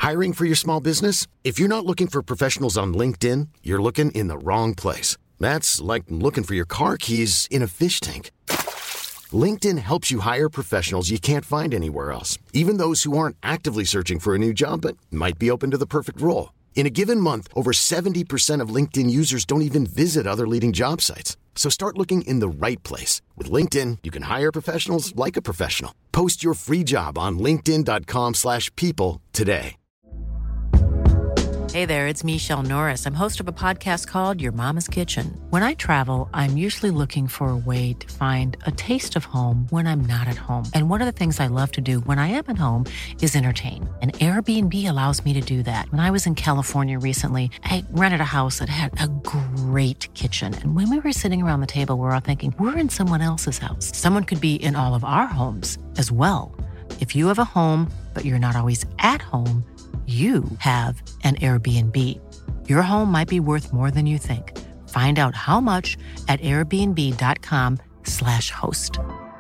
Hiring for your small business? If you're not looking for professionals on LinkedIn, you're looking in the wrong place. That's like looking for your car keys in a fish tank. LinkedIn helps you hire professionals you can't find anywhere else, even those who aren't actively searching for a new job but might be open to the perfect role. In a given month, over 70% of LinkedIn users don't even visit other leading job sites. So start looking in the right place. With LinkedIn, you can hire professionals like a professional. Post your free job on linkedin.com/people today. Hey there, it's Michelle Norris. I'm host of a podcast called Your Mama's Kitchen. When I travel, I'm usually looking for a way to find a taste of home when I'm not at home. And one of the things I love to do when I am at home is entertain. And Airbnb allows me to do that. When I was in California recently, I rented a house that had a great kitchen. And when we were sitting around the table, we were all thinking, we're in someone else's house. Someone could be in all of our homes as well. If you have a home, but you're not always at home, you have an Airbnb. Your home might be worth more than you think. Find out how much at airbnb.com/host.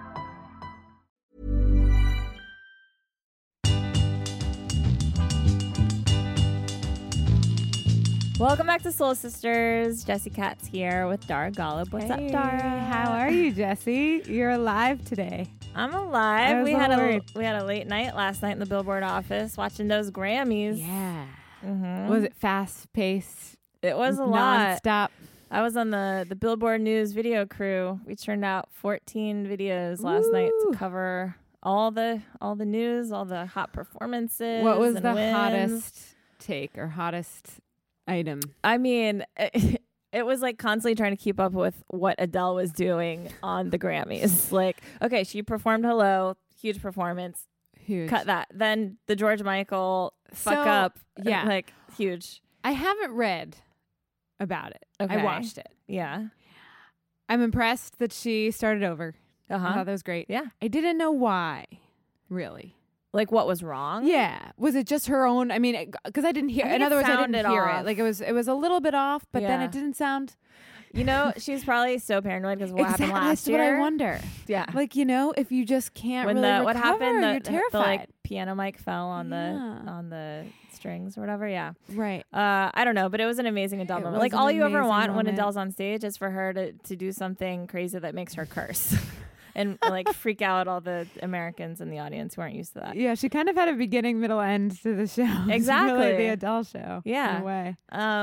Welcome back to Soul Sisters. Jessie Katz here with Dara Golub. What's up, Dara? How are you, Jessie? You're alive today. I'm alive. We had worried. a late night last night in the Billboard office watching those Grammys. Yeah. Mm-hmm. Was it fast paced? It was a lot. Non-stop. I was on the Billboard News video crew. We turned out 14 videos last night to cover all the news, all the hot performances. What was and the wins. hottest take or hottest item? I mean, it was like constantly trying to keep up with what Adele was doing on the Grammys. Like, okay, she performed Hello, huge performance. Huge. Cut that. Then the George Michael fuck up. Yeah. Like, huge. I haven't read about it. Okay. I watched it. Yeah. I'm impressed that she started over. I thought that was great. Yeah. I didn't know why, really. Like, what was wrong? Yeah. Was it just her own? I mean, because I didn't hear. I think In other words, I didn't sounded hear off. it. Like it was a little bit off, but then Yeah. it didn't sound. You know, she's probably so paranoid because of what happened last That's year. what I wonder. Yeah. Like, if you just can't When really recover, what happened, you're the terrified. piano mic fell on Yeah. the strings or whatever. Yeah. Right. I don't know, but it was an amazing Adele moment. was Like, an all you ever amazing want when moment. Adele's on stage is for her to do something crazy that makes her curse. And like freak out all the Americans in the audience who aren't used to that. Yeah, she kind of had a beginning, middle, end to the show. It's Exactly. really the Adele show. Yeah. In a way.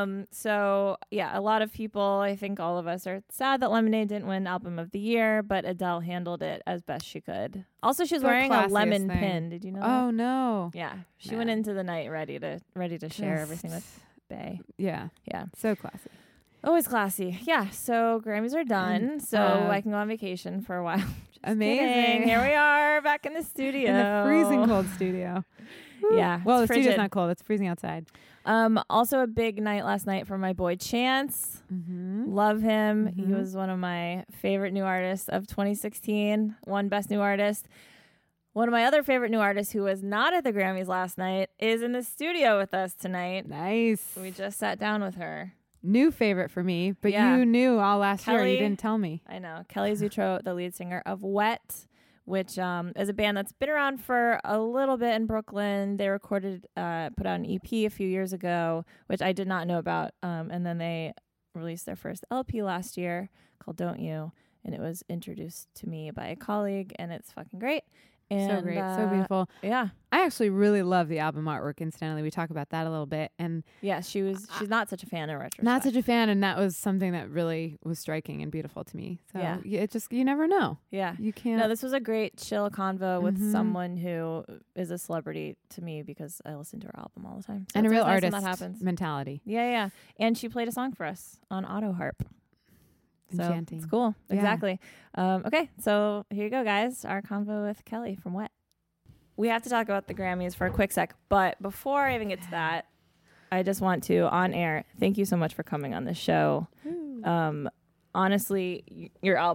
So yeah, a lot of people, I think all of us are sad that Lemonade didn't win Album of the Year, but Adele handled it as best she could. Also, she's The wearing a classiest lemon thing. pin. Did you know that? Oh no. Yeah. She Nah. went into the night ready to share Just- everything with Bay. Yeah. Yeah. So classy. Always classy. Yeah. So Grammys are done. So I can go on vacation for a while. Just Amazing. kidding. Here we are back in the studio. In the freezing cold studio. Woo. Yeah. Well, the it's studio's frigid. not cold. It's freezing outside. Also a big night last night for my boy Chance. Mm-hmm. Love him. He Mhm. was one of my favorite new artists of 2016. Won Best New Artist. One of my other favorite new artists who was not at the Grammys last night is in the studio with us tonight. Nice. We just sat down with her. New favorite for me, but Yeah. you knew all last year. Kelly- You didn't tell me. I know. Kelly Zutro, the lead singer of Wet, which is a band that's been around for a little bit in Brooklyn. They recorded, put out an EP a few years ago, which I did not know about. And then they released their first LP last year called Don't You. And it was introduced to me by a colleague, and it's fucking great. And, So great. So beautiful. Yeah. I actually really love the album artwork, incidentally. We talk about that a little bit. And Yeah, she's not such a fan in retrospect. not such a fan, and that was something that really was striking and beautiful to me. So Yeah. it just, you never know. Yeah. You can't. No, this was a great chill convo with Mhm. someone who is a celebrity to me because I listen to her album all the time. So and a it's real always nice when artist that happens. mentality. Yeah. And she played a song for us on auto harp. So Enchanting. it's cool. Yeah. Exactly. Okay, so here you go, guys. Our convo with Kelly from Wet. We have to talk about the Grammys for a quick sec, but before I even get to that, I just want to, on air, thank you so much for coming on the show. Honestly, your album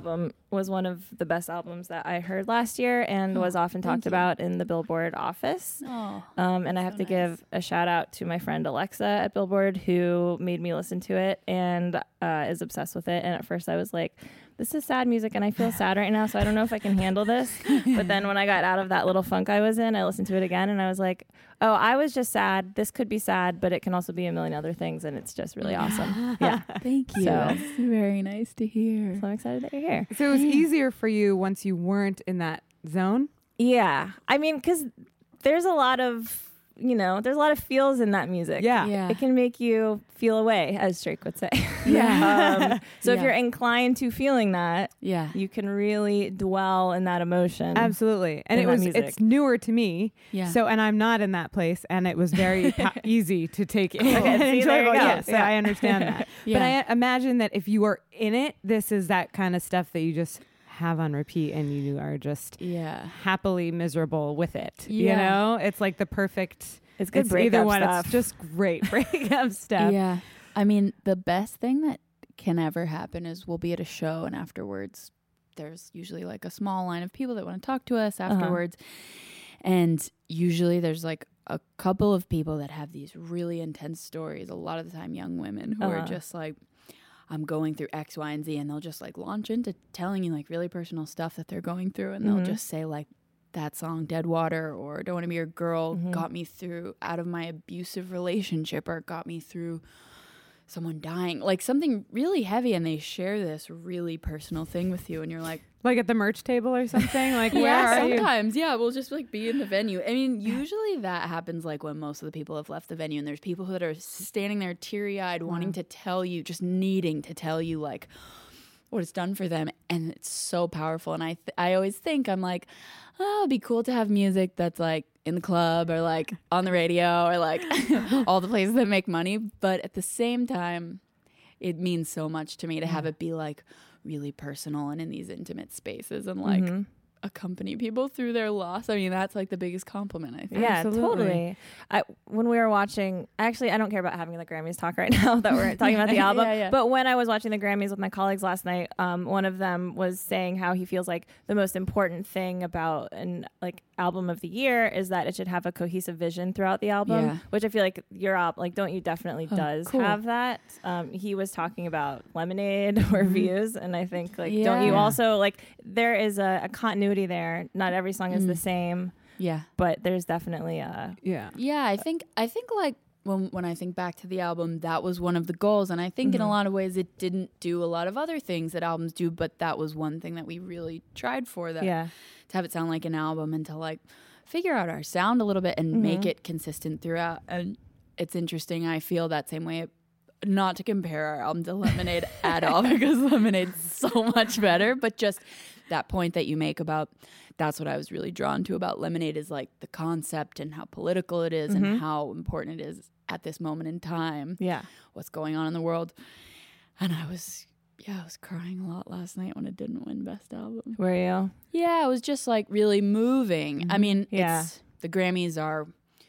was one of the best albums that I heard last year and was often talked about in the Billboard office. And I have to give a shout out to my friend Alexa at Billboard, who made me listen to it and is obsessed with it. And at first I was like, this is sad music and I feel sad right now, so I don't know if I can handle this. But then when I got out of that little funk I was in, I listened to it again and I was like, oh, I was just sad. This could be sad, but it can also be a million other things, and it's just really awesome. Yeah. Thank you. So, that's very nice to hear. So I'm excited that you're here. So it was easier for you once you weren't in that zone? Yeah. I mean, because there's a lot of, there's a lot of feels in that music. Yeah. It can make you feel away, as Drake would say. Yeah. So if you're inclined to feeling that, yeah, you can really dwell in that emotion. Absolutely. And it's newer to me. Yeah. So, and I'm not in that place, and it was very easy to take in. Okay, Enjoyable. Yes, so I understand that. Yeah. But I imagine that if you are in it, this is that kind of stuff that you just have on repeat and you are just happily miserable with it. It's like the perfect, it's good breakup stuff. It's just great breakup stuff. Yeah. I mean, the best thing that can ever happen is we'll be at a show and afterwards there's usually like a small line of people that want to talk to us afterwards. And usually there's like a couple of people that have these really intense stories. A lot of the time young women who are just like, I'm going through X, Y, and Z, and they'll just like launch into telling you like really personal stuff that they're going through, and they'll just say like, that song Dead Water or Don't Want to Be Your Girl got me through out of my abusive relationship, or got me through someone dying, like something really heavy, and they share this really personal thing with you, and you're like at the merch table or something, like where are you? Sometimes we'll just like be in the venue. I mean, usually that happens like when most of the people have left the venue, and there's people that are standing there teary-eyed wanting to tell you, just needing to tell you like what it's done for them, and it's so powerful. And I always think, I'm like, oh, it'd be cool to have music that's like in the club or like on the radio or like all the places that make money, but at the same time it means so much to me to have it be like really personal and in these intimate spaces and like accompany people through their loss. I mean, that's like the biggest compliment, I think. Yeah, Absolutely. totally. When we were watching, actually, I don't care about having the Grammys talk right now that we're talking about the album. But when I was watching the Grammys with my colleagues last night, one of them was saying how he feels like the most important thing about an like album of the year is that it should have a cohesive vision throughout the album, which I feel like your album, like Don't You definitely does have that. He was talking about Lemonade or Views, and I think like Don't You also, like there is a continuity there. Not every song is the same. Yeah. But there's definitely a I think like when I think back to the album, that was one of the goals, and I think in a lot of ways it didn't do a lot of other things that albums do, but that was one thing that we really tried for, that to have it sound like an album and to like figure out our sound a little bit and make it consistent throughout. And it's interesting, I feel that same way, not to compare our album to Lemonade at all, because Lemonade's so much better, but just that point that you make about, that's what I was really drawn to about Lemonade, is like the concept and how political it is and how important it is at this moment in time. Yeah. What's going on in the world. And I was crying a lot last night when it didn't win Best Album. Were you? Yeah, it was just like really moving. I mean, the Grammys are,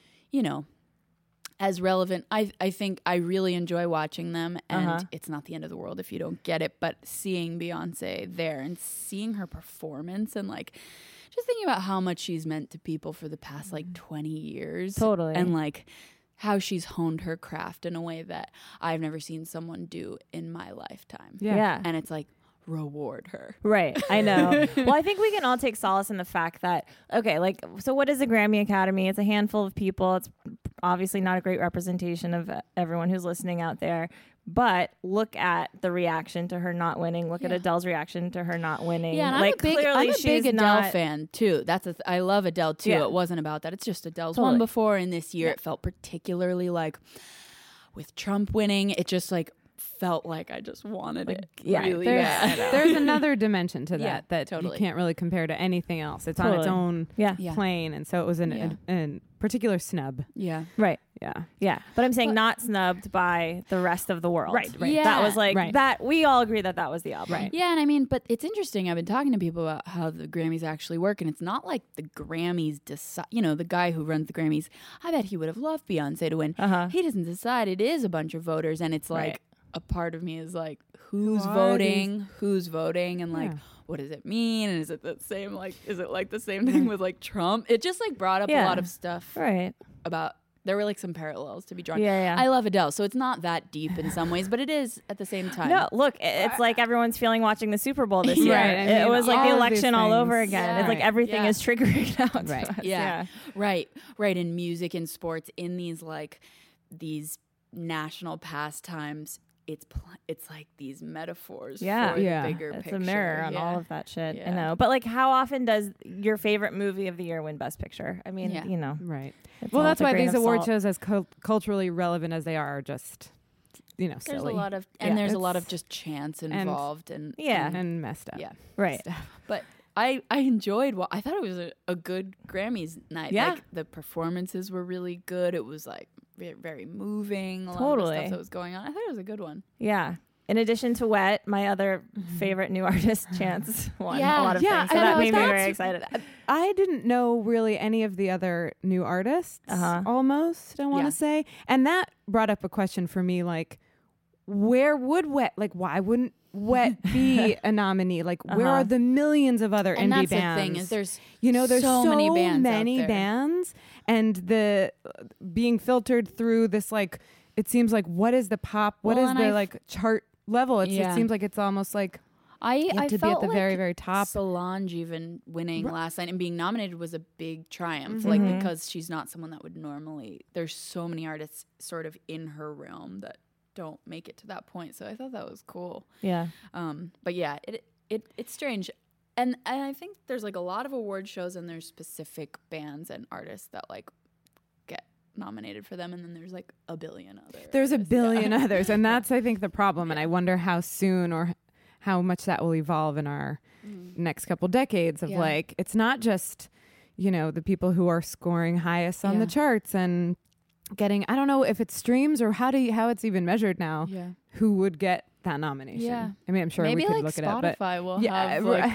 as relevant. I think I really enjoy watching them, and it's not the end of the world if you don't get it, but seeing Beyonce there and seeing her performance and like just thinking about how much she's meant to people for the past like 20 years. Totally. And like how she's honed her craft in a way that I've never seen someone do in my lifetime. Yeah. And it's like, reward her. Right. I know. Well, I think we can all take solace in the fact that, okay, like, so what is the Grammy Academy? It's a handful of people. It's obviously not a great representation of everyone who's listening out there. But look at the reaction to her not winning. Look at Adele's reaction to her not winning. Yeah, and like, I'm a big Adele fan too. I love Adele too. Yeah. It wasn't about that. It's just Adele's won before, and this year it felt particularly like with Trump winning, it just like felt like I just wanted it. Yeah, really there's another dimension to that that totally. You can't really compare to anything else. It's on its own plane, and so it was an particular snub. Yeah. Right. Yeah. But I'm saying not snubbed by the rest of the world. Right. Yeah. That was like that. We all agree that was the album. Right. Yeah. And I mean, but it's interesting. I've been talking to people about how the Grammys actually work, and it's not like the Grammys decide, the guy who runs the Grammys, I bet he would have loved Beyonce to win. He doesn't decide. It is a bunch of voters, and it's like, a part of me is like, who's voting, and like, what does it mean? And is it the same, like, is it like the same thing with like Trump? It just like brought up a lot of stuff about, there were like some parallels to be drawn. I love Adele, so it's not that deep in some ways, but it is at the same time. No, look, it's like everyone's feeling watching the Super Bowl this year. Right. I mean, it was like the election all over again. It's like everything is triggering out. Right. Right. In music and sports, in these like these national pastimes, it's like these metaphors for the bigger picture. It's a mirror on all of that shit. I know. But like, how often does your favorite movie of the year win Best Picture? I mean, you know. Right. Well, that's why these award shows, as culturally relevant as they are just, you know, silly. There's a lot of, and there's a lot of just chance involved and messed up. Yeah. Right. But I enjoyed I thought it was a good Grammys night. Yeah. Like, the performances were really good. It was like very moving. A lot of the stuff that was going on. I thought it was a good one. Yeah. In addition to Wet, my other favorite new artist, Chance, won a lot of things. So that made me very excited. I didn't know really any of the other new artists, almost, I want to say. And that brought up a question for me, like, where would Wet, like, why wouldn't Wet be a nominee? Like, where are the millions of other indie bands? And that's the thing, is there's so many bands, and the being filtered through this, like, it seems like, what is the pop? What is the like chart level? It seems like it's almost like I to be at the very, very top. Solange even winning last night and being nominated was a big triumph, like, because she's not someone that would normally. There's so many artists sort of in her realm that don't make it to that point. So I thought that was cool. Yeah. But yeah, it's strange. And I think there's like a lot of award shows and there's specific bands and artists that like get nominated for them, and then there's like a billion others. There's a billion others, and that's, I think, the problem. And I wonder how soon or how much that will evolve in our next couple decades of like, it's not just, you know, the people who are scoring highest on the charts and getting, I don't know if it's streams or how it's even measured now, who would get that nomination. Yeah. I mean, I'm sure maybe we could like look Spotify it up. But will have like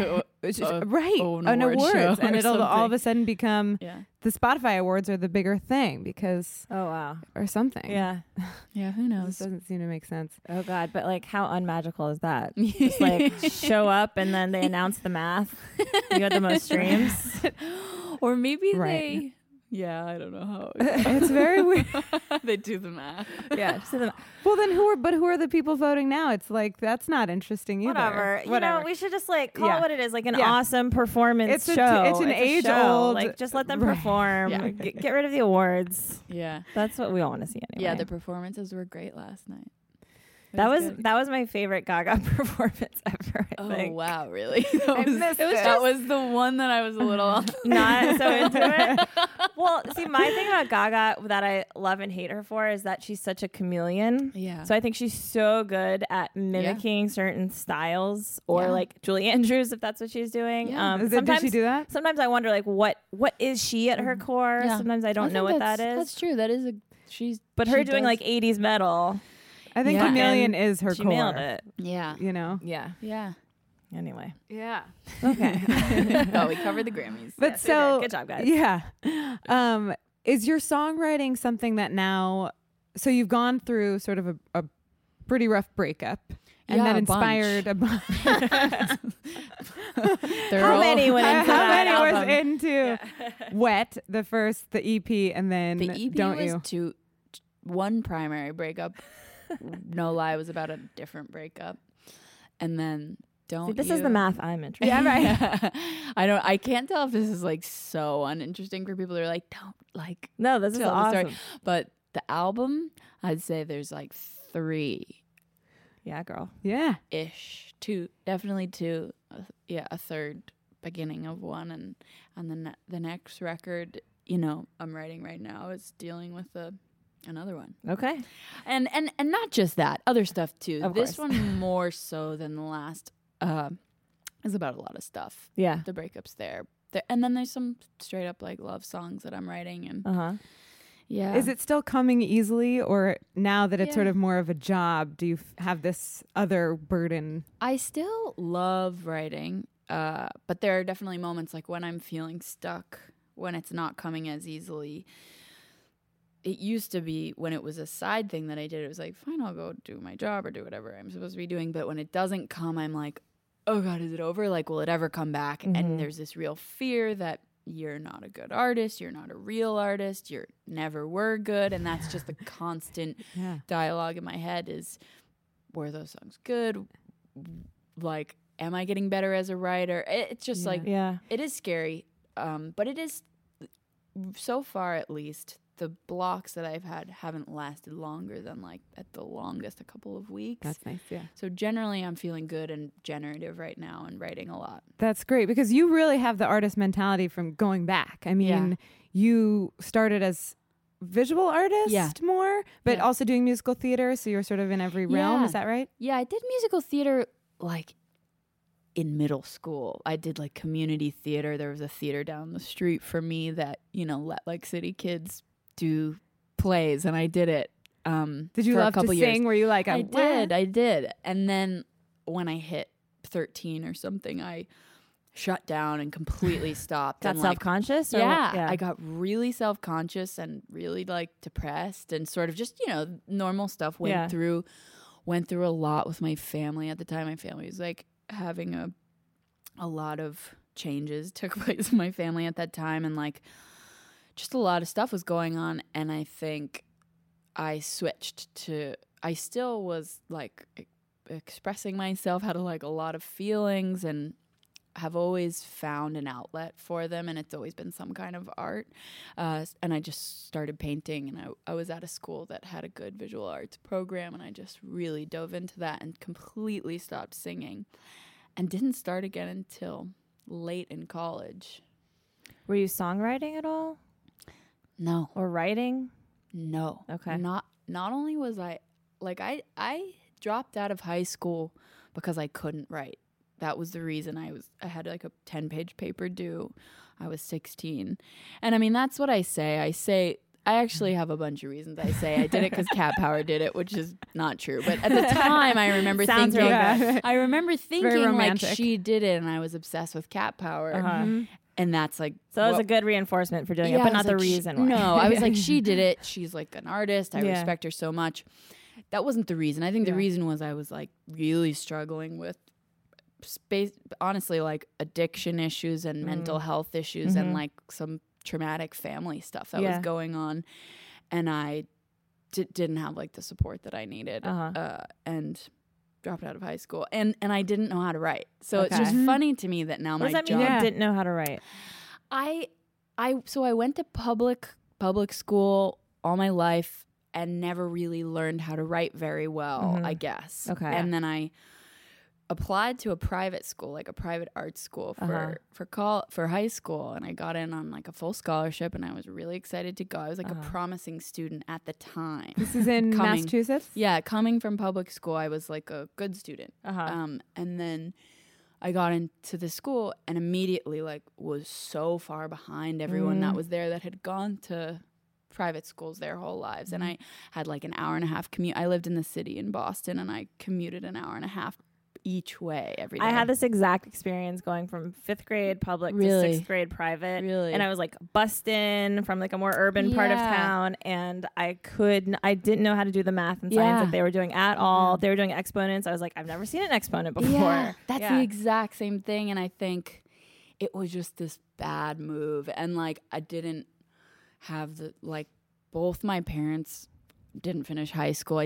an awards, and it'll all of a sudden become the Spotify awards are the bigger thing because or something. Yeah, who knows? This doesn't seem to make sense. Oh God, but like, how unmagical is that? Just like show up and then they announce the math. You got the most streams, or maybe they. Yeah, I don't know how. It's very weird. They do the math. Yeah. Well, then who are the people voting now? It's like, that's not interesting either. Whatever. You know, we should just like call it what it is, like an awesome performance show. It's an age-old. Like, just let them perform. Yeah. Get rid of the awards. Yeah. That's what we all want to see anyway. Yeah, the performances were great last night. That was my favorite Gaga performance ever. I think. Oh wow, really? That was the one that I was a little not so into it. Well, see, my thing about Gaga that I love and hate her for is that she's such a chameleon. Yeah. So I think she's so good at mimicking certain styles, or like Julie Andrews, if that's what she's doing. Yeah. Did she do that? Sometimes I wonder, like, what is she at her core? Yeah. Sometimes I don't know what that is. That's true. That is But her doing like 80s metal. I think chameleon is her core. She nailed it. Yeah. You know? Yeah. Yeah. Anyway. Yeah. Okay. Oh, we covered the Grammys. But good job, guys. Yeah. Is your songwriting something that now, so you've gone through sort of a pretty rough breakup, and that inspired a bunch. How many was into Wet, the EP, and then the EP Don't was You? To one primary breakup. No Lie was about a different breakup, and then This is the math I'm interested in. Yeah, right. I can't tell if this is like so uninteresting for people that are like, don't like. No, this is awesome. But the album, I'd say there's like 3. Yeah, girl. Yeah. Ish. 2, definitely 2. A third beginning of one, and then the next record, you know, I'm writing right now is dealing with another one. Okay. And not just that, other stuff too. Of this course. one more so than the last is about a lot of stuff. Yeah. The breakups there. And then there's some straight up like love songs that I'm writing, and yeah. Is it still coming easily, or now that it's sort of more of a job, do you have this other burden? I still love writing, but there are definitely moments like when I'm feeling stuck, when it's not coming as easily. it used to be when it was a side thing that I did, it was like, fine, I'll go do my job or do whatever I'm supposed to be doing. But when it doesn't come, I'm like, oh God, is it over? Like, will it ever come back? Mm-hmm. And there's this real fear that you're not a good artist. You're not a real artist. You never were good. And that's just the constant dialogue in my head is, were those songs good? Like, am I getting better as a writer? It's just it is scary. But it is, so far at least, the blocks that I've had haven't lasted longer than like at the longest a couple of weeks. That's nice, yeah. So generally I'm feeling good and generative right now and writing a lot. That's great because you really have the artist mentality from going back. I mean, you started as visual artist more, but also doing musical theater. So you're sort of in every realm. Is that right? Yeah, I did musical theater like in middle school. I did like community theater. There was a theater down the street for me that, let like city kids do plays, and I did it. Did you love to sing? Were you like, I did. And then when I hit 13 or something, I shut down and completely stopped. Got self-conscious? Yeah, I got really self-conscious and really like depressed and sort of just, normal stuff. Went through a lot with my family at the time. My family was like having a lot of changes took place in my family at that time, and like just a lot of stuff was going on. And I think I switched to, I still was like expressing myself, had like a lot of feelings, and have always found an outlet for them, and it's always been some kind of art. And I just started painting, and I was at a school that had a good visual arts program, and I just really dove into that and completely stopped singing and didn't start again until late in college. Were you songwriting at all? No. Or writing? No. Okay. Not only was I dropped out of high school because I couldn't write. That was the reason. I had like a 10-page paper due. I was 16. And I mean, that's what I say. I actually have a bunch of reasons I say I did it because Cat Power did it, which is not true. But at the time, I remember thinking, like she did it, and I was obsessed with Cat Power. Uh-huh. And that's like, so it was a good reinforcement for doing it, but not the reason why. No, I was like, she did it. She's like an artist. I respect her so much. That wasn't the reason. I think the reason was I was like really struggling with honestly, like addiction issues and mental health issues and like some traumatic family stuff that was going on. And I didn't have like the support that I needed and dropped out of high school. And I didn't know how to write. So it's just funny to me that now what my does that mean you didn't know how to write? So I went to public school all my life and never really learned how to write very well, I guess. Okay. And then I applied to a private school, like a private art school for high school, and I got in on like a full scholarship, and I was really excited to go. I was like a promising student at the time. This is in Massachusetts? Yeah, coming from public school, I was like a good student. And then I got into the school and immediately like was so far behind everyone that was there that had gone to private schools their whole lives. And I had like an hour and a half commute. I lived in the city in Boston, and I commuted an hour and a half each way every day. I had this exact experience going from 5th grade public to 6th grade private. Really? And I was like bussed in from like a more urban part of town, and I didn't know how to do the math and science that they were doing at all. They were doing exponents. I was like, I've never seen an exponent before. Yeah, that's the exact same thing. And I think it was just this bad move. And like, I didn't have both my parents didn't finish high school.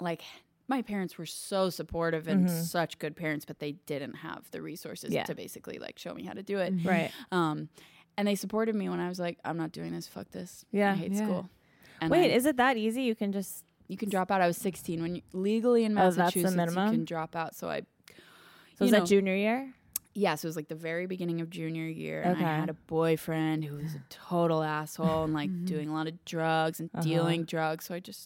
My parents were so supportive and such good parents, but they didn't have the resources to basically like show me how to do it. Right. And they supported me when I was like, I'm not doing this. Fuck this. I hate school. And wait, is it that easy? You can drop out. I was 16 when legally in Massachusetts you can drop out. So was that junior year? Yeah, so it was like the very beginning of junior year, and I had a boyfriend who was a total asshole and like doing a lot of drugs and dealing drugs. So I just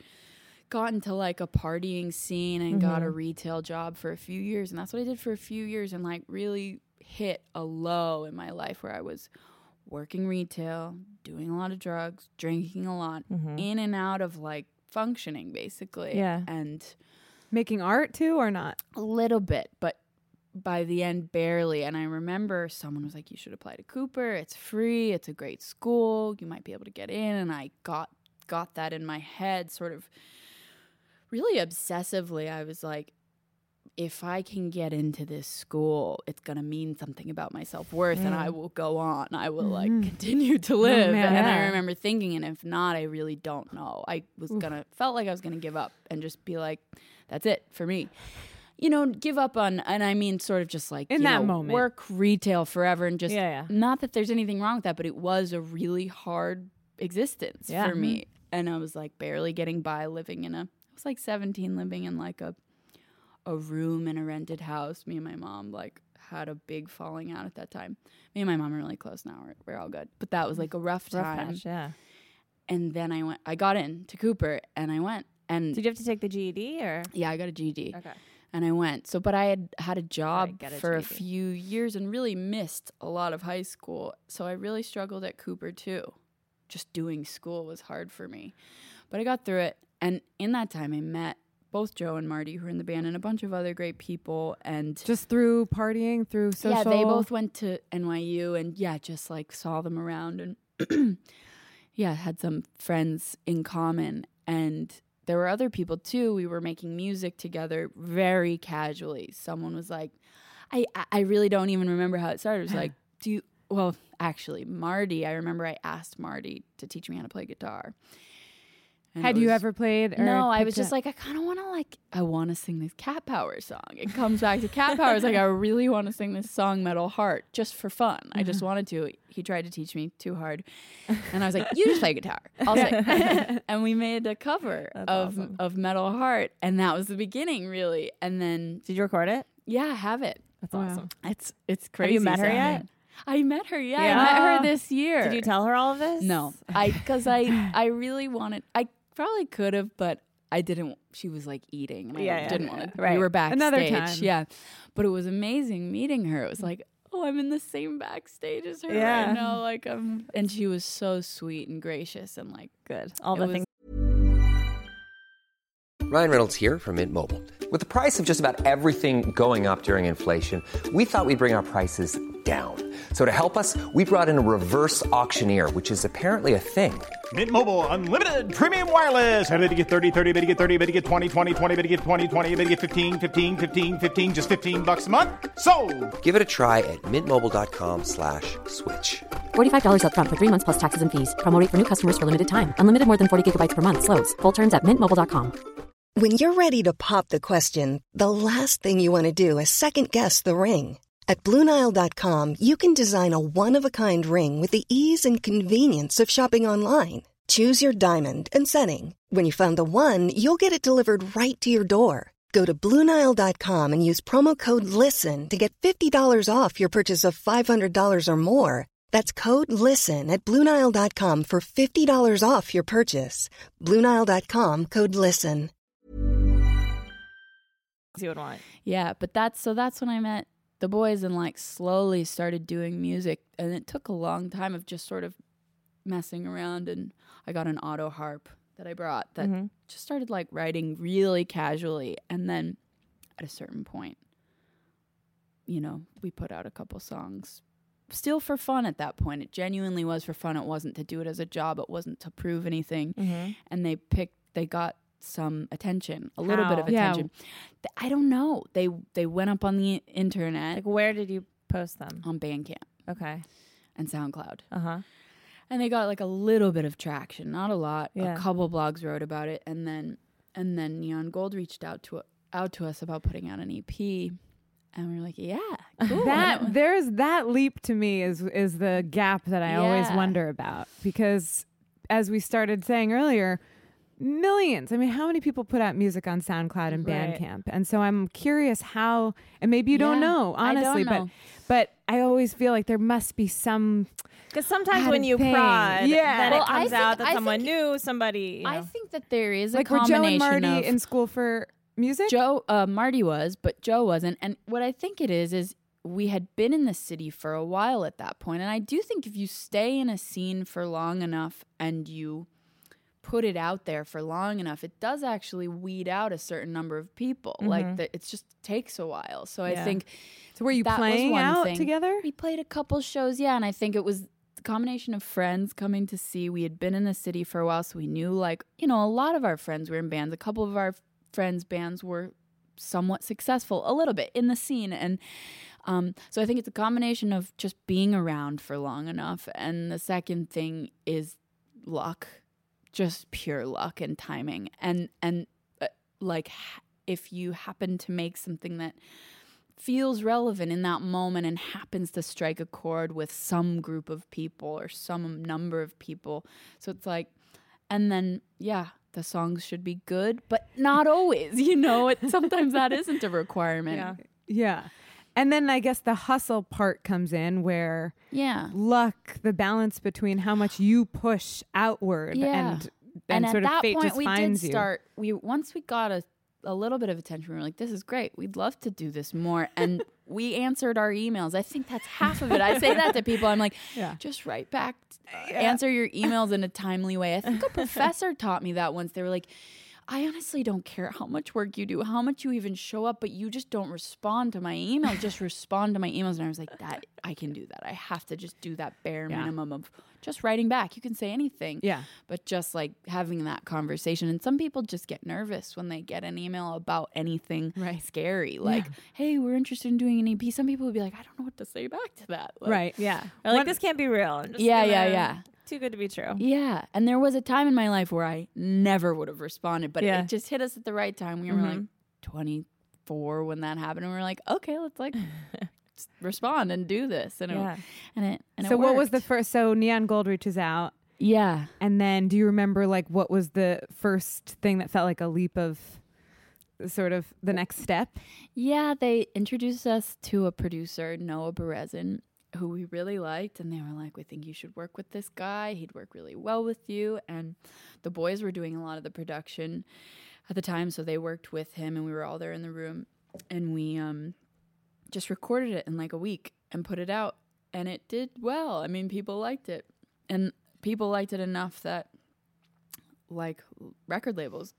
got into like a partying scene and got a retail job for a few years, and that's what I did for a few years, and like really hit a low in my life where I was working retail, doing a lot of drugs, drinking a lot, in and out of like functioning basically. Yeah. And making art too, or not? A little bit, but by the end barely. And I remember someone was like, you should apply to Cooper. It's free. It's a great school. You might be able to get in. And I got got that in my head sort of really obsessively. I was like, if I can get into this school, it's going to mean something about my self-worth and I will go on. I will like continue to live. And I remember thinking, and if not, I really don't know. I was felt like I was going to give up and just be like, that's it for me. You know, give up on, and I mean sort of just like, in that moment, work retail forever and just, not that there's anything wrong with that, but it was a really hard existence for me. And I was like barely getting by living in I was like 17 living in like a room in a rented house. Me and my mom like had a big falling out at that time. Me and my mom are really close now. We're all good. But that was like a rough time. Patch, And then I got into Cooper and I went. And did you have to take the GED or? Yeah, I got a GED. Okay. And I went. So, but I had a job for a few years and really missed a lot of high school. So I really struggled at Cooper too. Just doing school was hard for me. But I got through it. And in that time I met both Joe and Marty, who were in the band, and a bunch of other great people. And just through partying, through social? Yeah, they both went to NYU and just like saw them around and had some friends in common. And there were other people too. We were making music together very casually. Someone was like, I really don't even remember how it started. It was like, actually, Marty, I remember I asked Marty to teach me how to play guitar. And had you ever played? Or no, I was just like, I kind of want to I want to sing this Cat Power song. It comes back to Cat Power. It's like, I really want to sing this song, Metal Heart, just for fun. I just wanted to. He tried to teach me too hard. And I was like, you just play guitar. I'll sing. And we made a cover of Metal Heart. And that was the beginning, really. And then... Did you record it? Yeah, I have it. That's awesome. It's crazy. Have you met her yet? I met her, I met her this year. Did you tell her all of this? No. Because I really wanted... I probably could have, but I didn't. She was like eating, and I didn't want to. Right. We were backstage. Another time. Yeah. But it was amazing meeting her. It was like, oh, I'm in the same backstage as her right now. Like, and she was so sweet and gracious and like good. All the things. Ryan Reynolds here from Mint Mobile. With the price of just about everything going up during inflation, we thought we'd bring our prices down. So to help us, we brought in a reverse auctioneer, which is apparently a thing. Mint Mobile Unlimited Premium Wireless. How to get 30, 30, bit to get 30, bit to get 20, 20, 20, bit to get 20, 20, bit to get 15, 15, 15, 15, just $15 a month? Sold! Give it a try at mintmobile.com/switch. $45 up front for 3 months plus taxes and fees. Promo rate for new customers for limited time. Unlimited more than 40 gigabytes per month. Slows full terms at mintmobile.com. When you're ready to pop the question, the last thing you want to do is second-guess the ring. At BlueNile.com, you can design a one-of-a-kind ring with the ease and convenience of shopping online. Choose your diamond and setting. When you find the one, you'll get it delivered right to your door. Go to BlueNile.com and use promo code LISTEN to get $50 off your purchase of $500 or more. That's code LISTEN at BlueNile.com for $50 off your purchase. BlueNile.com, code LISTEN. You would want. Yeah, but that's when I met the boys and like slowly started doing music, and it took a long time of just sort of messing around, and I got an auto harp that I brought that just started like writing really casually, and then at a certain point, we put out a couple songs still for fun at that point. It genuinely was for fun. It wasn't to do it as a job. It wasn't to prove anything. And they got some attention, a little bit of attention. I don't know. They went up on the internet. Like, where did you post them? On Bandcamp. Okay. And SoundCloud. Uh-huh. And they got like a little bit of traction, not a lot. Yeah. A couple blogs wrote about it, and then Neon Gold reached out to us about putting out an EP, and we were like, yeah, cool. There's that leap to me is the gap that I always wonder about, because as we started saying earlier, millions. I mean, how many people put out music on SoundCloud and Bandcamp? And so I'm curious how, and maybe you don't know, honestly, but I always feel like there must be some. Because sometimes when you prod, then it comes out that someone knew somebody. I think that there is like a combination. Like, were Joe and Marty in school for music? Marty was, but Joe wasn't. And what I think it is we had been in the city for a while at that point. And I do think if you stay in a scene for long enough and you put it out there for long enough, it does actually weed out a certain number of people. Like, it just takes a while. So I think. So were you playing out together? We played a couple shows, and I think it was a combination of friends coming to see. We had been in the city for a while, so we knew, like, you know, a lot of our friends were in bands. A couple of our friends' bands were somewhat successful, a little bit, in the scene. And so I think it's a combination of just being around for long enough. And the second thing is luck, just pure luck and timing. And like, if you happen to make something that feels relevant in that moment and happens to strike a chord with some group of people or some number of people. So it's like, and then, yeah, the songs should be good, but not always, you know, sometimes that isn't a requirement. Yeah. And then I guess the hustle part comes in where luck, the balance between how much you push outward and sort of fate just finds you. Once we got a little bit of attention, we were like, this is great. We'd love to do this more. And we answered our emails. I think that's half of it. I say that to people. I'm like, just write back, answer your emails in a timely way. I think a professor taught me that once. They were like, I honestly don't care how much work you do, how much you even show up, but you just don't respond to my emails. Just respond to my emails. And I was like, that I can do that. I have to just do that bare minimum of just writing back. You can say anything. Yeah. But just like having that conversation. And some people just get nervous when they get an email about anything scary. Like, hey, we're interested in doing an EP. Some people would be like, I don't know what to say back to that. Like, Or like, this can't be real. Too good to be true. Yeah. And there was a time in my life where I never would have responded, but it just hit us at the right time. We were like 24 when that happened. And we were like, okay, let's like respond and do this. And so what was the first? So Neon Gold reaches out. Yeah. And then do you remember like what was the first thing that felt like a leap of sort of the next step? Yeah. They introduced us to a producer, Noah Berezin, who we really liked, and they were like, we think you should work with this guy. He'd work really well with you. And the boys were doing a lot of the production at the time, so they worked with him, and we were all there in the room, and we just recorded it in like a week and put it out, and it did well. I mean, people liked it, and people liked it enough that like record labels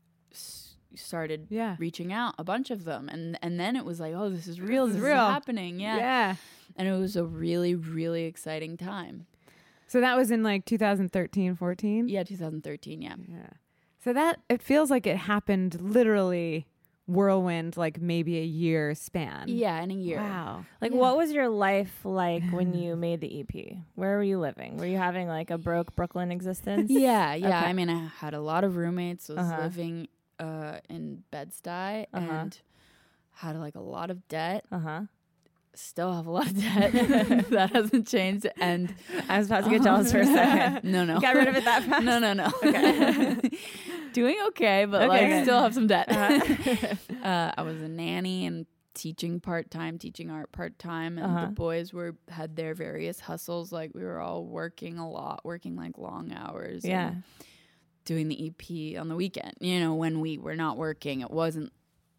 started reaching out, a bunch of them, and then it was like, oh, this is real, this is happening. And it was a really, really exciting time. So that was in like 2013, 14? Yeah, 2013, yeah. So that, it feels like it happened literally whirlwind, like maybe a year span. Yeah, in a year. Wow. Like, what was your life like when you made the EP? Where were you living? Were you having like a broke Brooklyn existence? Yeah. Okay. I mean, I had a lot of roommates. I was living in Bed-Stuy and had like a lot of debt. Still have a lot of debt. That hasn't changed. And I was about to get jealous for a second. No. Got rid of it that fast? No. Okay. Doing okay, but like still have some debt. I was a nanny and teaching part-time, teaching art part-time. And the boys had their various hustles. Like we were all working a lot, working like long hours. Yeah. Doing the EP on the weekend. You know, when we were not working, it wasn't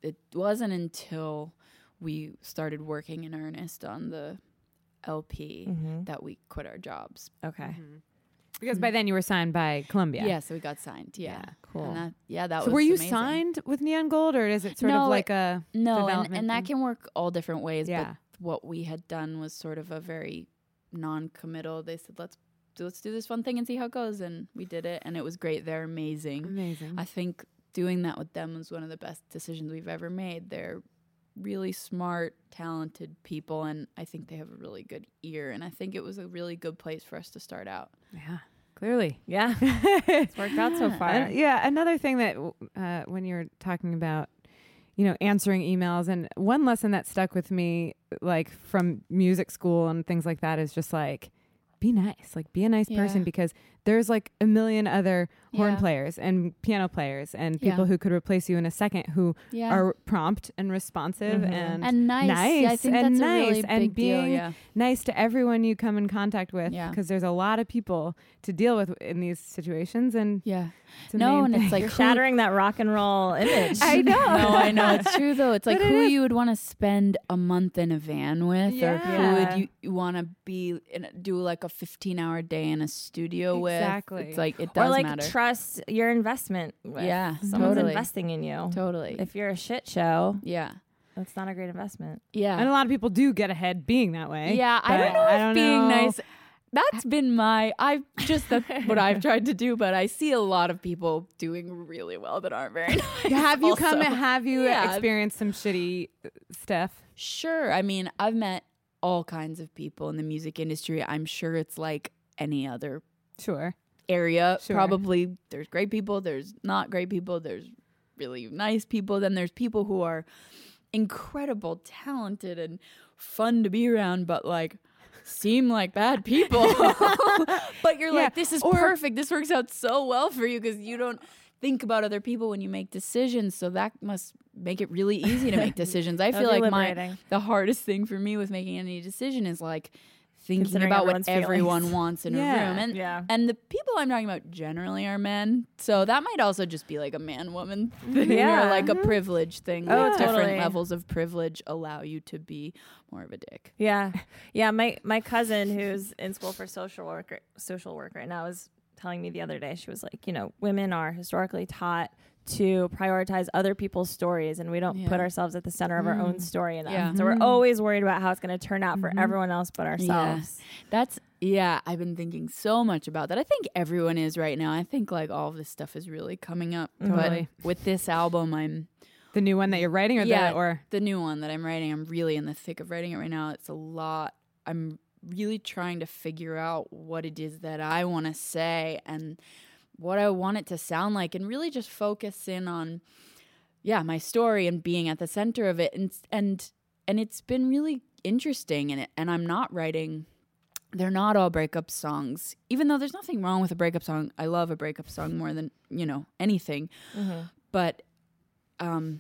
until we started working in earnest on the LP that we quit our jobs. Okay. Because by then you were signed by Columbia. Yeah, so we got signed. Yeah. Cool. And that so was were you amazing. signed with Neon Gold, or is it sort of like a development and that thing? can work all different ways. Yeah. But what we had done was sort of a very non-committal. They said, let's do this fun thing and see how it goes. And we did it, and it was great. They're amazing. I think doing that with them was one of the best decisions we've ever made. They're really smart, talented people, and I think they have a really good ear, and I think it was a really good place for us to start out. Yeah, clearly. Yeah. It's worked out so far. Another thing that when you're talking about, you know, answering emails, and one lesson that stuck with me, like from music school and things like that, is just like, be nice, like be a nice person, because there's like a million other horn players and piano players and people who could replace you in a second who are prompt and responsive and nice. Yeah, I think and that's a really and big being deal, nice to everyone you come in contact with, because there's a lot of people to deal with in these situations. And it's it's like you're shattering that rock and roll image. I know. No, I know, it's true though. It's like who you would want to spend a month in a van with, or who would you want to do like a 15-hour day in a studio with. Exactly. It's like, it does or like matter. Trust your investment with. Yeah, someone's totally. investing in you. Totally. If you're a shit show, yeah, that's not a great investment. Yeah. And a lot of people do get ahead being that way. Yeah, I don't know if being nice that's been that's what I've tried to do, but I see a lot of people doing really well that aren't very nice. Have you experienced some shitty stuff? Sure. I mean, I've met all kinds of people in the music industry. I'm sure it's like any other area. Sure. Probably there's great people, there's not great people, there's really nice people, then there's people who are incredible, talented, and fun to be around, but like seem like bad people. But you're like, this is perfect. This works out so well for you because you don't think about other people when you make decisions. So that must make it really easy to make decisions. I feel like the hardest thing for me with making any decision is like thinking about what everyone wants in a room. And the people I'm talking about generally are men. So that might also just be like a man-woman thing or like a privilege thing. Like different levels of privilege allow you to be more of a dick. Yeah. Yeah. My cousin who's in school for social work right now was telling me the other day, she was like, women are historically taught to prioritize other people's stories, and we don't put ourselves at the center of our own story enough. So we're always worried about how it's going to turn out for everyone else but ourselves. I've been thinking so much about that. I think everyone is right now. I think like all of this stuff is really coming up. But with this album, the new one that you're writing, the new one that I'm writing. I'm really in the thick of writing it right now. It's a lot. I'm really trying to figure out what it is that I want to say and what I want it to sound like, and really just focus in on my story and being at the center of it. And it's been really interesting, and I'm not writing, they're not all breakup songs, even though there's nothing wrong with a breakup song. I love a breakup song more than anything. But I'm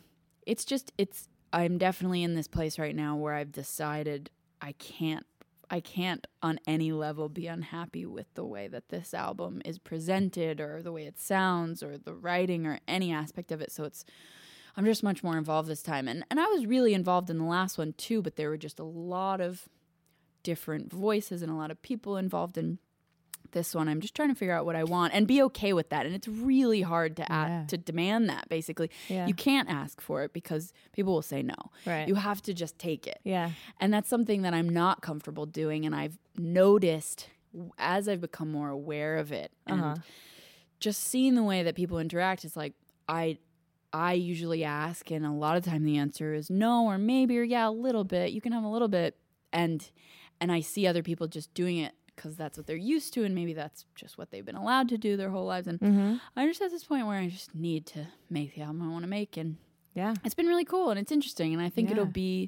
definitely in this place right now where I've decided I can't on any level be unhappy with the way that this album is presented or the way it sounds or the writing or any aspect of it. So I'm just much more involved this time. And I was really involved in the last one too, but there were just a lot of different voices and a lot of people involved in this one. I'm just trying to figure out what I want and be okay with that. And it's really hard to demand that, basically. Yeah. You can't ask for it because people will say no. Right. You have to just take it. Yeah. And that's something that I'm not comfortable doing. And I've noticed as I've become more aware of it and just seeing the way that people interact, it's like I usually ask, and a lot of the time the answer is no or maybe or a little bit. You can have a little bit. And I see other people just doing it because that's what they're used to, and maybe that's just what they've been allowed to do their whole lives. And I'm just at this point where I just need to make the album I want to make, and it's been really cool and it's interesting, and I think it'll be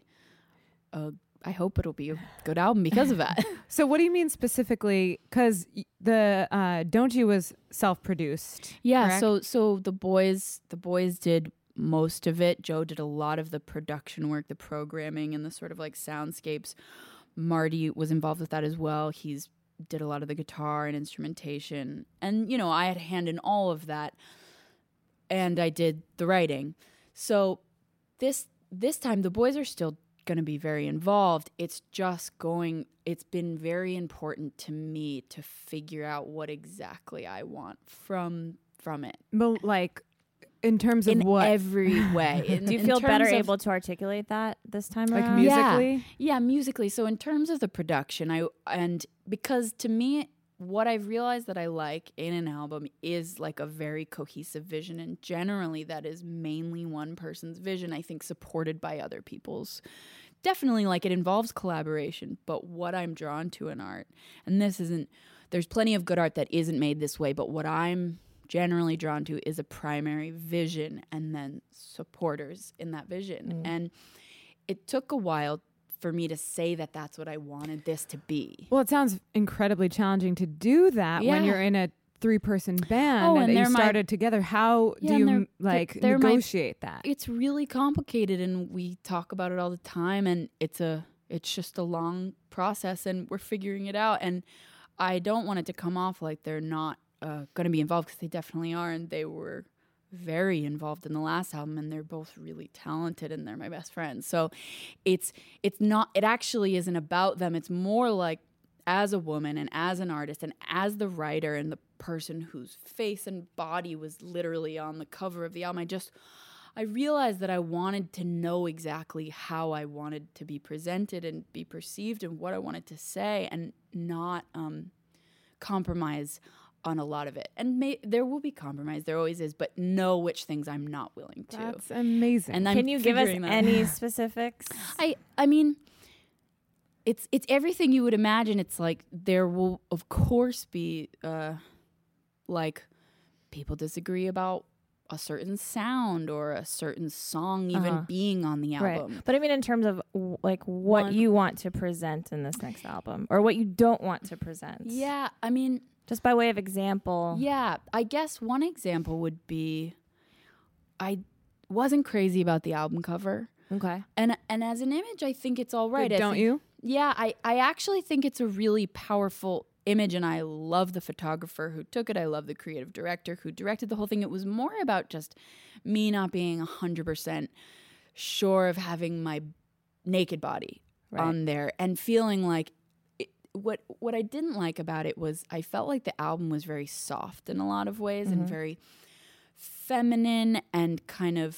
I hope it'll be a good album because of that. So what do you mean specifically? Because the Don't You was self-produced. Yeah, correct? so the boys did most of it. Joe did a lot of the production work, the programming, and the sort of like soundscapes. Marty was involved with that as well. He's did a lot of the guitar and instrumentation. And, I had a hand in all of that. And I did the writing. So this time, the boys are still going to be very involved. It's been very important to me to figure out what exactly I want from it. But like, in terms of what? In every way. Do you feel better able to articulate that this time around? Like musically? Yeah, musically. So in terms of the production, because to me, what I've realized that I like in an album is like a very cohesive vision. And generally that is mainly one person's vision, I think, supported by other people's. Definitely, like, it involves collaboration, but what I'm drawn to in art, and there's plenty of good art that isn't made this way, but what I'm generally drawn to is a primary vision and then supporters in that vision. And it took a while for me to say that that's what I wanted this to be. Well, it sounds incredibly challenging to do that when you're in a 3-person band and you started together. How do you negotiate that? It's really complicated, and we talk about it all the time, and it's just a long process, and we're figuring it out. And I don't want it to come off like they're not going to be involved, because they definitely are, and they were very involved in the last album, and they're both really talented, and they're my best friends. So it actually isn't about them. It's more like, as a woman and as an artist and as the writer and the person whose face and body was literally on the cover of the album, I realized that I wanted to know exactly how I wanted to be presented and be perceived and what I wanted to say, and not compromise on a lot of it. And there will be compromise. There always is, but know which things I'm not willing to. That's amazing. And can you give us any specifics? I mean, it's everything you would imagine. It's like there will, of course, be like people disagree about a certain sound or a certain song even being on the album. Right. But I mean in terms of like what you want to present in this next album or what you don't want to present. Yeah, I mean, just by way of example. Yeah, I guess one example would be I wasn't crazy about the album cover. Okay. And as an image, I think it's all right. Don't you? Yeah, I actually think it's a really powerful image, and I love the photographer who took it. I love the creative director who directed the whole thing. It was more about just me not being 100% sure of having my naked body on there and feeling like what I didn't like about it was I felt like the album was very soft in a lot of ways and very feminine and kind of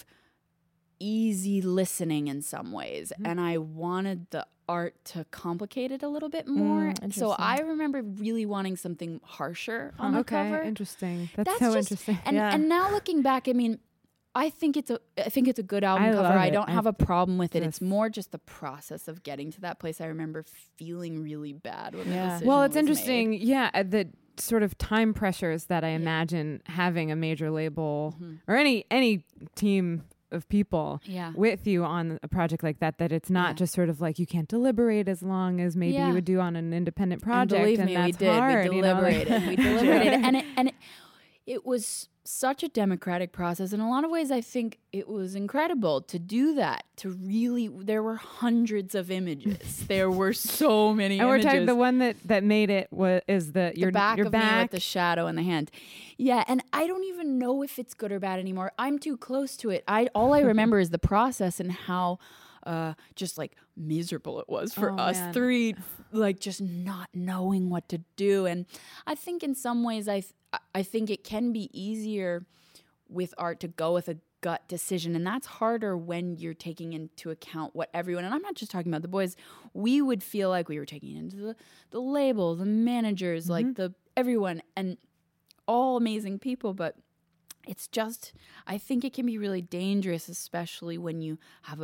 easy listening in some ways. And I wanted the art to complicate it a little bit more. So I remember really wanting something harsher on the cover. Interesting. That's so interesting. And now looking back, I mean, I think it's a good album cover. I don't have a problem with it. It's more just the process of getting to that place. I remember feeling really bad when the decision Well, it's was interesting. made. Yeah, the sort of time pressures that I imagine having a major label or any team of people with you on a project like that it's not just sort of like you can't deliberate as long as maybe you would do on an independent project. And believe me, that's we did. hard, We deliberated. We deliberated. And it was such a democratic process. In a lot of ways, I think it was incredible to do that, to really, there were hundreds of images. There were so many and images. we're talking, the one that made it is your back your of back me with the shadow in the hand. Yeah, and I don't even know if it's good or bad anymore. I'm too close to it. All I remember is the process and how just like miserable it was for us three, like just not knowing what to do. And I think in some ways I think it can be easier with art to go with a gut decision, and that's harder when you're taking into account what everyone, and I'm not just talking about the boys, we would feel like we were taking into the label, the managers, like everyone, and all amazing people, but it's just, I think it can be really dangerous, especially when you have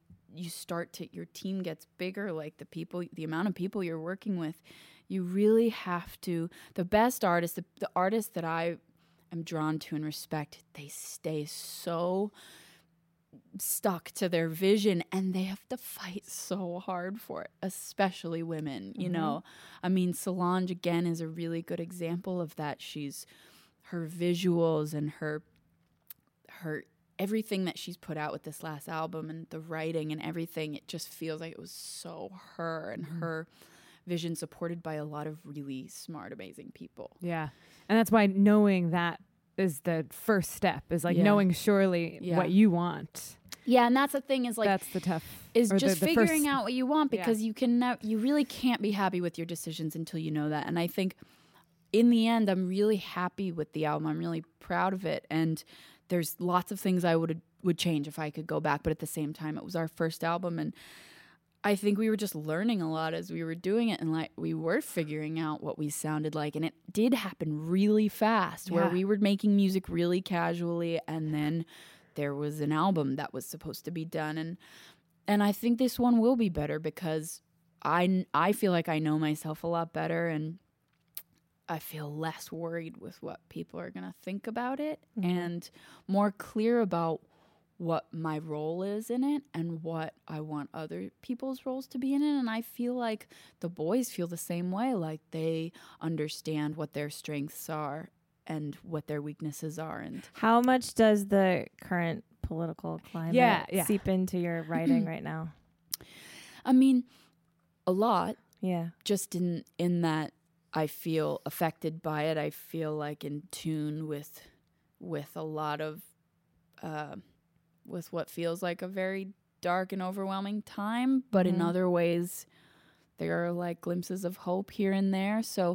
your team gets bigger, like the amount of people you're working with. You really have to, the best artists, the artists that I am drawn to and respect, they stay so stuck to their vision and they have to fight so hard for it, especially women, you know. I mean, Solange, again, is a really good example of that. Her visuals and her everything that she's put out with this last album and the writing and everything, it just feels like it was so her and her vision supported by a lot of really smart, amazing people. Yeah. And that's why knowing that is the first step, is like knowing surely what you want. Yeah, and that's the thing, is like that's the tough, is just figuring out what you want, because you really can't be happy with your decisions until you know that. And I think in the end, I'm really happy with the album. I'm really proud of it, and there's lots of things I would change if I could go back. But at the same time, it was our first album, and I think we were just learning a lot as we were doing it, and like we were figuring out what we sounded like, and it did happen really fast, where we were making music really casually, and then there was an album that was supposed to be done, and I think this one will be better because I feel like I know myself a lot better, and I feel less worried with what people are going to think about it, and more clear about what my role is in it and what I want other people's roles to be in it. And I feel like the boys feel the same way, like they understand what their strengths are and what their weaknesses are. And how much does the current political climate seep into your writing right now? I mean, a lot. Yeah. Just in that I feel affected by it. I feel like in tune with a lot of with what feels like a very dark and overwhelming time, but in other ways there are like glimpses of hope here and there. So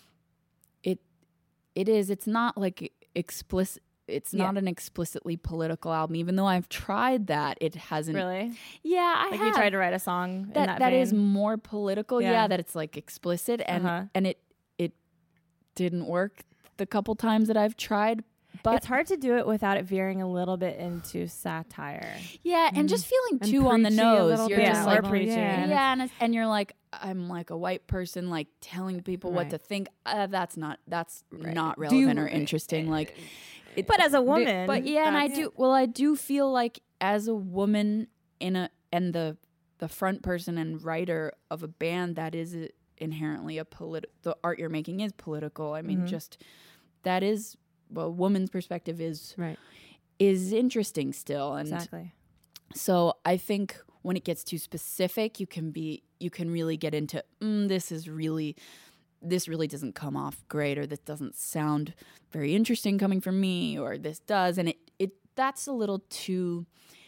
it's not like explicit. It's not an explicitly political album, even though I've tried that. It hasn't really. Yeah, I have. You tried to write a song that is more political. Yeah, that it's like explicit, and didn't work the couple times that I've tried. But it's hard to do it without it veering a little bit into satire. Yeah, and just feeling too on the nose. You're just like preaching. And you're like, I'm like a white person, like telling people what to think. That's not relevant or interesting. Like, but as a woman, and I do. Well, I do feel like as a woman and the front person and writer of a band that is inherently the art you're making is political. I mean, just that is. Well, a woman's perspective is interesting still, and exactly. So I think when it gets too specific, you can really get into this really doesn't come off great, or this doesn't sound very interesting coming from me, or this does, and it gets a little too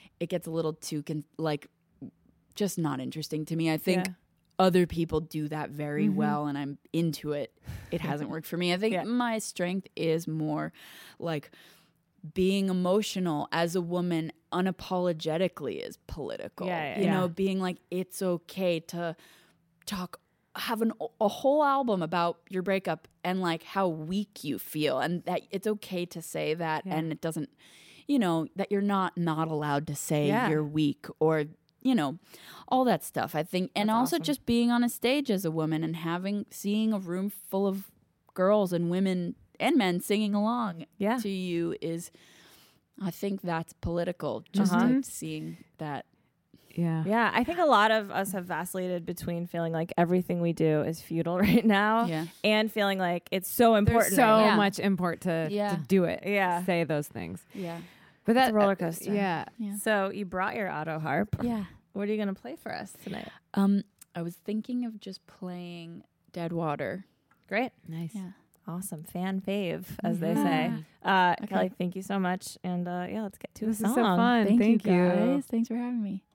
just not interesting to me. I think. Yeah. Other people do that very well, and I'm into it. It hasn't worked for me. I think my strength is more like being emotional as a woman unapologetically is political. You know, being like, it's okay to have a whole album about your breakup and like how weak you feel, and that it's okay to say that, and it doesn't, that you're not allowed to say you're weak or, all that stuff, I think. And also awesome. Just being on a stage as a woman and seeing a room full of girls and women and men singing along to you is, I think that's political. Just like seeing that. Yeah. I think a lot of us have vacillated between feeling like everything we do is futile right now and feeling like it's so important. There's so much import to do it. Yeah. Say those things. Yeah. But that's a roller coaster. Yeah. So you brought your auto harp. Yeah. What are you going to play for us tonight? I was thinking of just playing Dead Water. Great. Nice. Yeah. Awesome. Fan fave, as they say. Kelly, thank you so much. And let's get to this a song. This is so fun. Thank you, guys. Thanks for having me.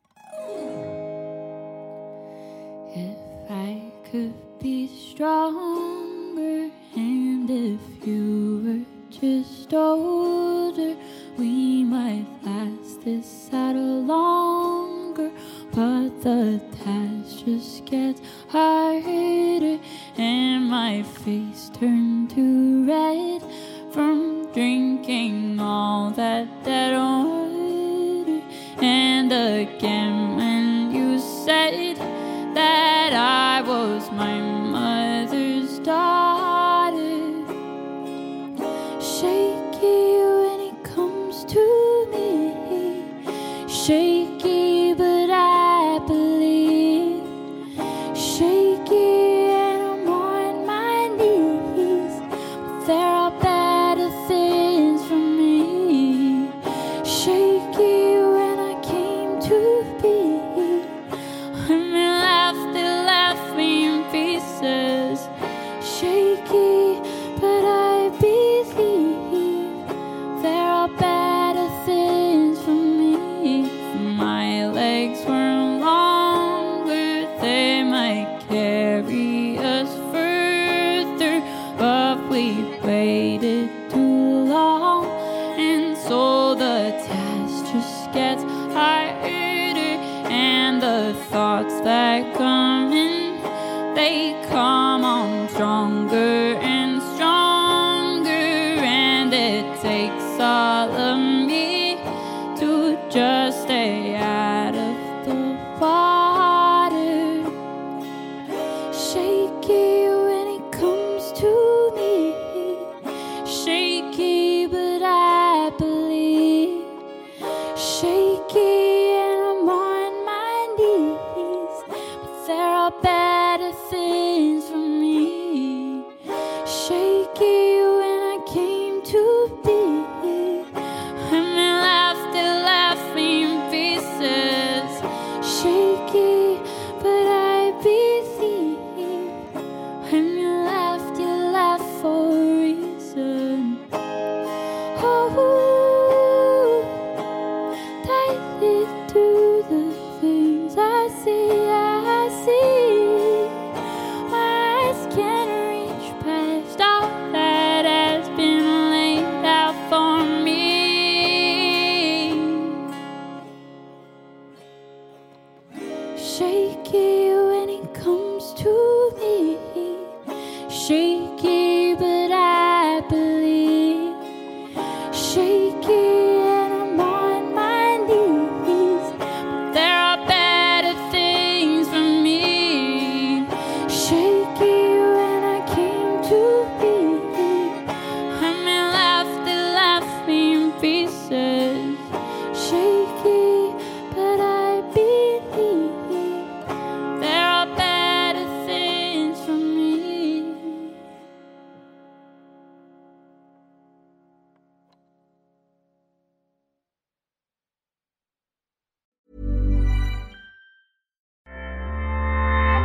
If I could be stronger, and if you were just older, we might last this out longer. But the task just gets harder, and my face turned to red from drinking all that dead water. And again, when you said that I was my mother's daughter, shaky when it comes to me, shaky but I believe, shaky and I'm on my knees, but there are better things for me, shaky when I came to be. When me left, it left me in pieces, shaky, but I believe there are better things for me. My legs were longer, they might carry us further, but we waited too long, and so the task just gets harder. And the thoughts that come in, they come on stronger and stronger. And it takes all of me to just stay out of the water. Shaky when it comes to me, shaky but I believe, shaky. Better things for me, shaky when I came to be. When it left me in pieces, shaky, but I believe. When you left for a reason. Oh, that is.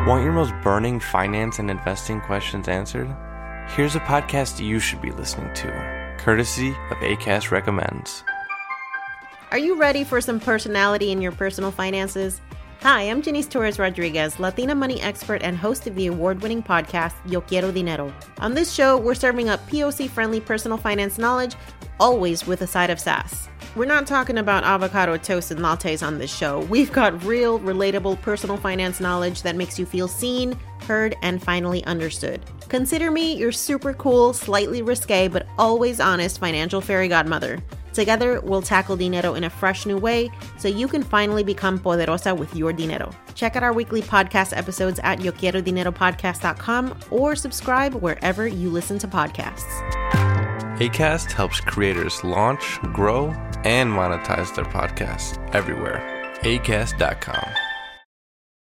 Want your most burning finance and investing questions answered? Here's a podcast you should be listening to, courtesy of Acast Recommends. Are you ready for some personality in your personal finances? Hi, I'm Janice Torres Rodriguez, Latina money expert and host of the award-winning podcast, Yo Quiero Dinero. On this show, we're serving up POC-friendly personal finance knowledge, always with a side of sass. We're not talking about avocado toast and lattes on this show. We've got real, relatable personal finance knowledge that makes you feel seen, heard, and finally understood. Consider me your super cool, slightly risque, but always honest financial fairy godmother. Together, we'll tackle dinero in a fresh new way so you can finally become poderosa with your dinero. Check out our weekly podcast episodes at yoquierodineropodcast.com or subscribe wherever you listen to podcasts. Acast helps creators launch, grow, and monetize their podcasts everywhere. Acast.com.